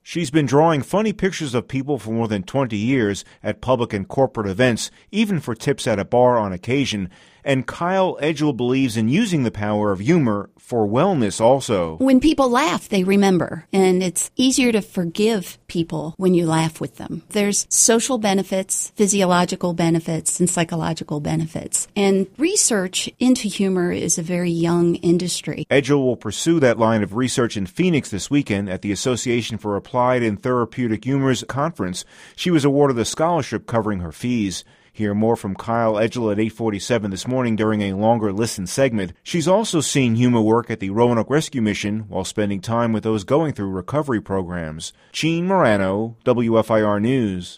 She's been drawing funny pictures of people for more than 20 years at public and corporate events, even for tips at a bar on occasion. And Kyle Edgell believes in using the power of humor for wellness also. When people laugh, they remember, and it's easier to forgive people when you laugh with them. There's social benefits, physiological benefits, and psychological benefits. And research into humor is a very young industry. Edgell will pursue that line of research in Phoenix this weekend at the Association for Applied and Therapeutic Humor's conference. She was awarded a scholarship covering her fees. Hear more from Kyle Edgell at 8:47 this morning during a longer listen segment. She's also seen humor work at the Roanoke Rescue Mission while spending time with those going through recovery programs. Gene Morano, WFIR News.